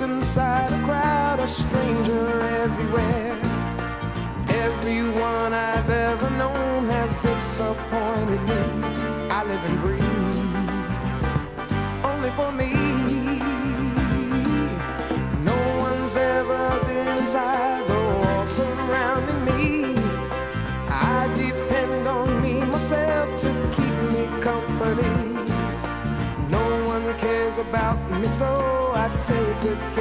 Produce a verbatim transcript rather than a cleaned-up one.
inside a crowd, a stranger everywhere. Everyone I've ever known has disappointed me. I live and breathe only for me. No one's ever been inside the walls surrounding me. I depend on me, myself, to keep me company. No one cares about me, so I take good care.